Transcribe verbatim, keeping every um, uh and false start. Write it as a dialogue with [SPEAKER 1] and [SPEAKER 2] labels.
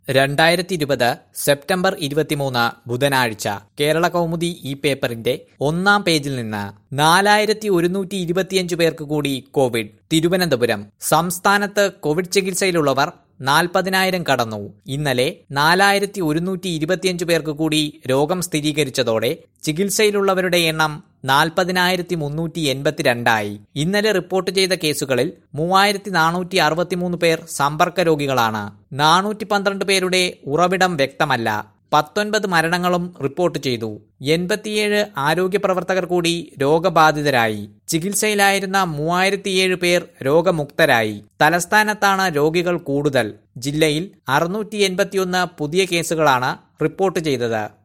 [SPEAKER 1] രണ്ടായിരത്തി ഇരുപത് സെപ്റ്റംബർ ഇരുപത്തിമൂന്ന് ബുധനാഴ്ച കേരള കൗമുദി ഈ പേപ്പറിന്റെ ഒന്നാം പേജിൽ നിന്ന് നാലായിരത്തി ഒരുന്നൂറ്റി ഇരുപത്തിയഞ്ച് പേർക്ക് കൂടി കോവിഡ്. തിരുവനന്തപുരം. സംസ്ഥാനത്ത് കോവിഡ് ചികിത്സയിലുള്ളവർ നാൽപ്പതിനായിരം കടന്നു. ഇന്നലെ നാലായിരത്തി ഒരുന്നൂറ്റി ഇരുപത്തിയഞ്ച് പേർക്ക് കൂടി രോഗം സ്ഥിരീകരിച്ചതോടെ ചികിത്സയിലുള്ളവരുടെ എണ്ണം നാൽപ്പതിനായിരത്തി മുന്നൂറ്റി എൺപത്തിരണ്ടായി. ഇന്നലെ റിപ്പോർട്ട് ചെയ്ത കേസുകളിൽ മൂവായിരത്തി നാനൂറ്റി അറുപത്തിമൂന്ന് പേർ സമ്പർക്ക രോഗികളാണ്. നാനൂറ്റി പന്ത്രണ്ട് പേരുടെ ഉറവിടം വ്യക്തമല്ല. പത്തൊൻപത് മരണങ്ങളും റിപ്പോർട്ട് ചെയ്തു. എൺപത്തിയേഴ് ആരോഗ്യ പ്രവർത്തകർ കൂടി രോഗബാധിതരായി. ചികിത്സയിലായിരുന്ന മൂവായിരത്തിയേഴ് പേർ രോഗമുക്തരായി. തലസ്ഥാനത്താണ് രോഗികൾ കൂടുതൽ. ജില്ലയിൽ അറുന്നൂറ്റി എൺപത്തിയൊന്ന് പുതിയ കേസുകളാണ് റിപ്പോർട്ട് ചെയ്തത്.